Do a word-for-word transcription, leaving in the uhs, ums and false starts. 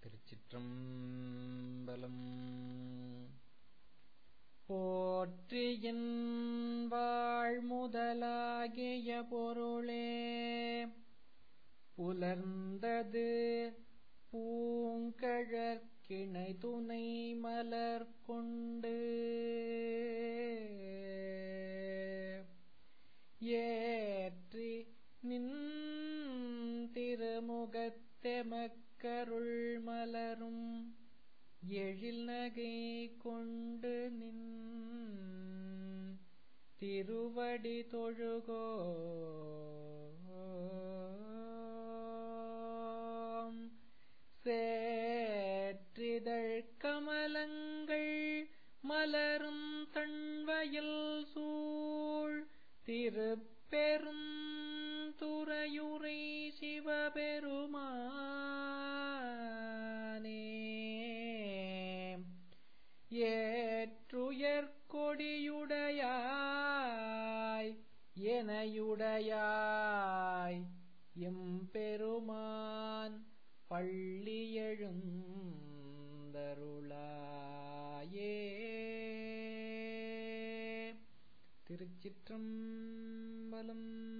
திருச்சிற்றம்பலம். போற்றியின் வாழ்முதலாகிய பொருளே புலர்ந்தது பூங்கழற்கிணை துணை மலர் கொண்டு ஏற்றி நின் திருமுகத்தெமக்கருள் மலரும் எழில் நகை கொண்டு நின் திருவடி தொழுகோம். சேற்றிதழ் கமலங்கள் மலரும் தன்வயல் சூழ் திருப்பெரும் துறையுரை சிவபெருமானே, ஏற்றுயர் கொடியுடையாய் எனையுடையாய் எம்பெருமான் பள்ளி எழுந்தருளாயே. திருச்சிற்றம்பலம்.